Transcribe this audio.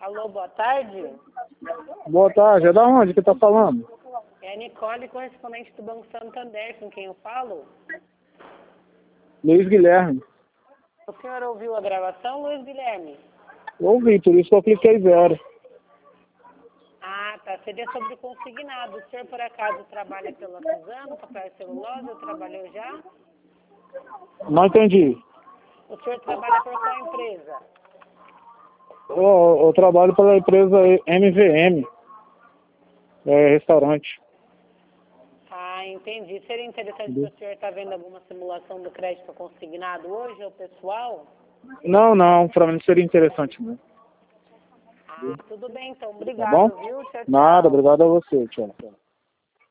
Alô, boa tarde. Boa tarde, é da onde que tá falando? É a Nicole, correspondente do Banco Santander, com quem eu falo. Luiz Guilherme. O senhor ouviu a gravação, Luiz Guilherme? Ouvi, por isso que eu cliquei 0. Ah, tá. Seria sobre o consignado. O senhor, por acaso, trabalha pela Suzano, Papel e Celulose, ou trabalhou já? Não entendi. O senhor trabalha por qual empresa? Eu trabalho pela empresa MVM, restaurante. Ah, entendi. Seria interessante se o senhor está vendo alguma simulação do crédito consignado hoje, ou pessoal? Não, pra mim não seria interessante, não. Ah, tudo bem, então. Tá bom? Obrigado, viu? Tchau, tchau. Nada, obrigado a você, tchau.